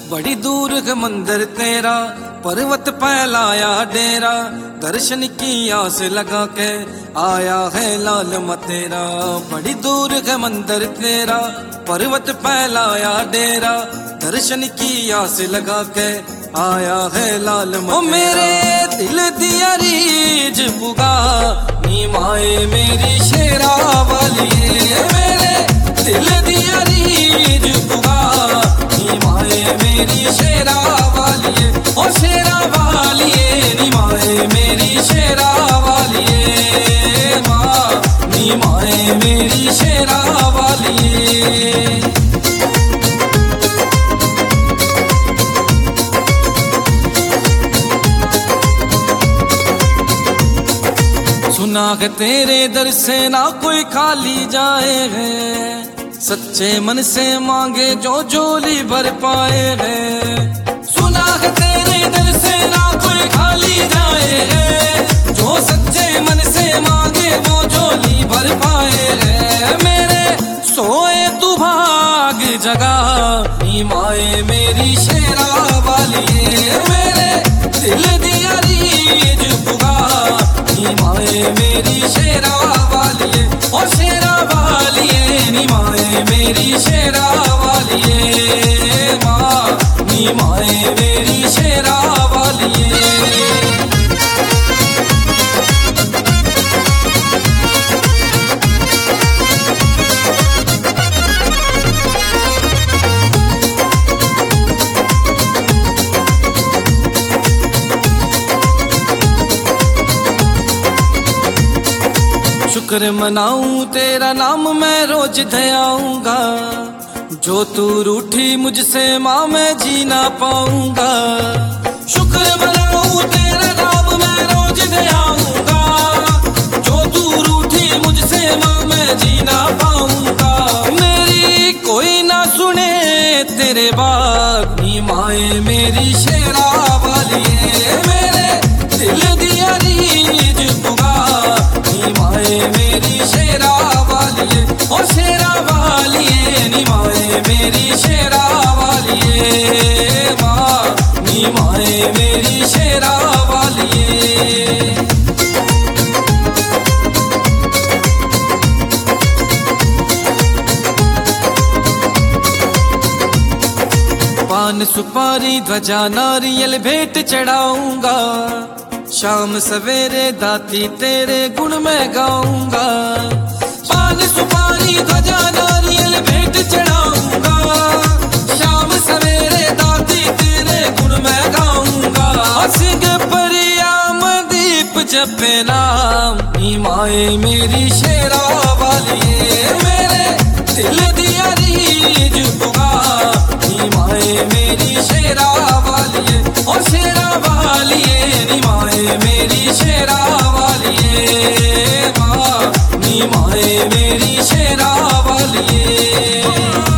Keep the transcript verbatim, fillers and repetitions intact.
बड़ी दूर है मंदिर तेरा, पर्वत फैलाया डेरा, दर्शन की आस लगा के आया है लाल मतेरा। बड़ी दूर है मंदिर तेरा, पर्वत फैलाया डेरा, दर्शन की आस लगा के आया है लाल मतेरा। ओ मेरे दिल दिया रीज पुगा नी माए मेरी शेरा वाली, मेरे दिल दिया रीज पुगा नी माए मेरी शेरा वाली, ओ शेरा वाली नी माए मेरी शेरा वाली, माँ नी माए मेरी शेरा वाली। सुना है तेरे दर से ना कोई खाली जाए है, सच्चे मन से मांगे जो झोली भर पाए है। सुना है तेरे दर से ना कोई खाली जाए है, जो सच्चे मन से मांगे वो झोली भर पाए है। मेरे सोए तू भाग जगा नी माए मेरी शेरा वाली, मेरे दिल दिया रीज पुगा नी माए मेरी शेरा वाली, ओ शेरा वाली नी माए मेरी शेरा वाली, माँ नी माए मेरी शेरा वाली। शुक्र मनाऊं तेरा नाम मैं रोज धयाऊंगा, जो तू रूठी मुझसे माँ मैं जी ना पाऊंगा। शुक्र मनाऊं तेरा नाम मैं रोज धयाऊंगा, जो तू रूठी मुझसे माँ मैं जी ना पाऊंगा। मेरी कोई ना सुने तेरे बात नी माए मेरी शेरा वाली, मेरे दिल दिया रीज पुगा नी माए मेरी शेरा वाली, ओ शेरा वाली नी माए मेरी शेरा वाली, माँ नी माए मेरी शेरा वाली। पान सुपारी ध्वजा नारियल भेंट चढ़ाऊंगा, शाम सवेरे दाती तेरे गुण मैं गाऊंगा। पान सुपारी ध्वजा नारियल भेंट चढ़ाऊंगा, शाम सवेरे दाती तेरे गुण मैं गाऊंगा। सिंह परियाम दीप जपे नाम नी माए मेरी शेरा वाली, मेरे दिल दिया रीज पुगा नी माए मेरी शेरा वाली, ओ शेरा वाली नी माए मेरी शेरा वाली, माँ नी माए मेरी शेरा वाली।